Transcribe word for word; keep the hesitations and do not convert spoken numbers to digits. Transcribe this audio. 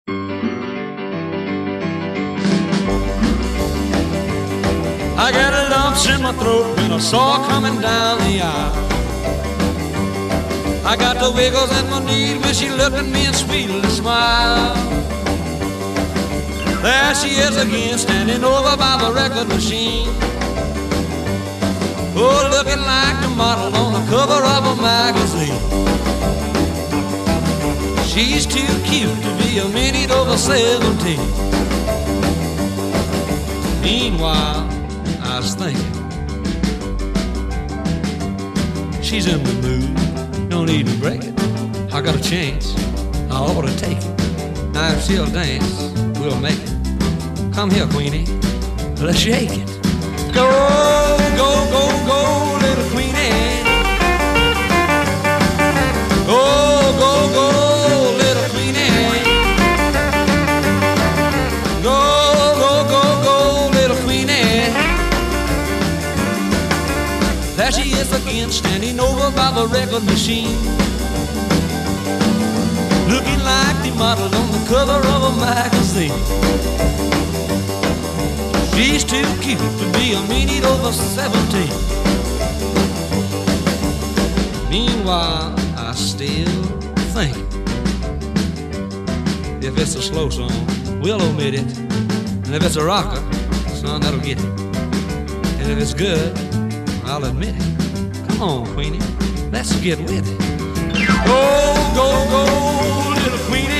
I got lumps in my throat when I saw her coming down the aisle. I got the wiggles in my knees when she looked at me and sweetly smiled. There she is again, standing over by the record machine. Oh, looking like the model on the cover of a magazine. She's too cute to be a minute over seventeen. Meanwhile, I was thinking, she's in the mood, don't need to break it. I got a chance, I ought to take it. Now if she'll dance, we'll make it. Come here, Queenie, let's shake it. Go, go, go, go, little Queenie. Go, go, go, little Queenie. Go, go, go, go, little Queenie. There she is again, standing over by the record machine, looking like the model on the cover of a magazine. She's too cute to be a minute over seventeen. Meanwhile, I still think, if it's a slow song, we'll omit it. And if it's a rocker, son, that'll get it. And if it's good, I'll admit it. Come on, Queenie, let's get with it. Go, go, go, little Queenie.